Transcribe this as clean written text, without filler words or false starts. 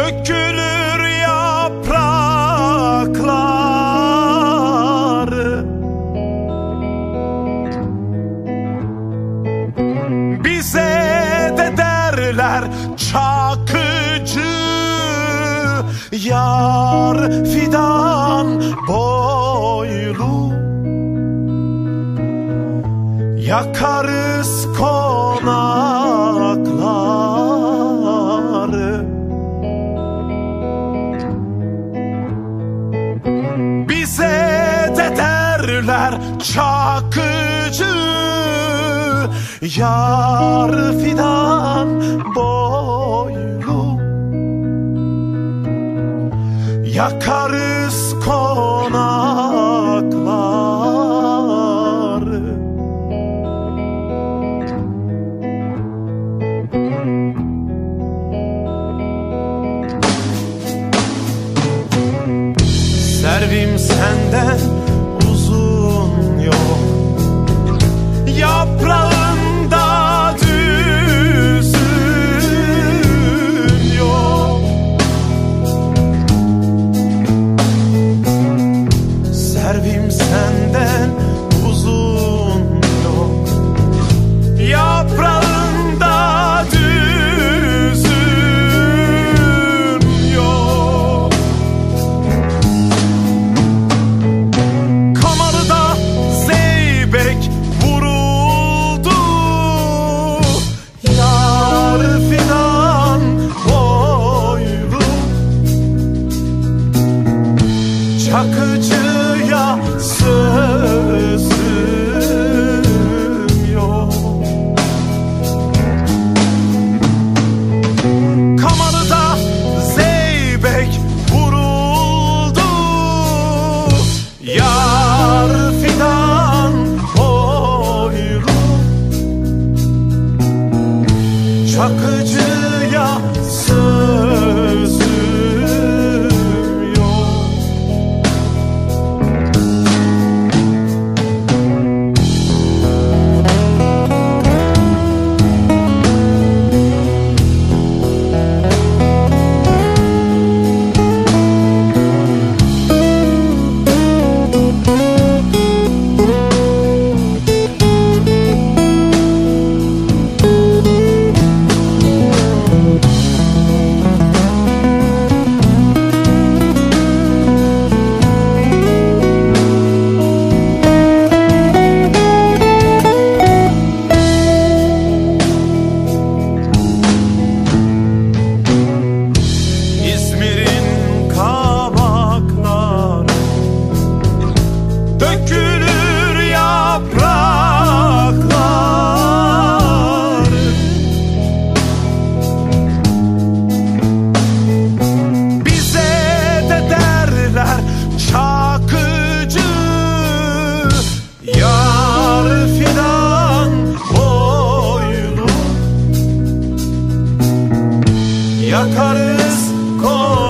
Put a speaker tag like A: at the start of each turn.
A: dökülür yaprakları. Bize de derler Çakıcı, yar fidan boylu. Yakarız konakları. Bize de derler Çakıcı, yar fidan boylu. Yakarız konakları. Servim senden uzun yok, yaprağında düzün yok. Servim senden uzun yok, yaprağında düzün yok. Kamalı'da zeybek vuruldu, yar fidan boylu. Çakıcıya sözüm yok. Kamalı'da zeybek vuruldu, yar fidan boylu. Çakıcıya sözüm yok. Dökülür yapraklar. Bize de derler Çakıcı, yar fidan boylu. Yakarız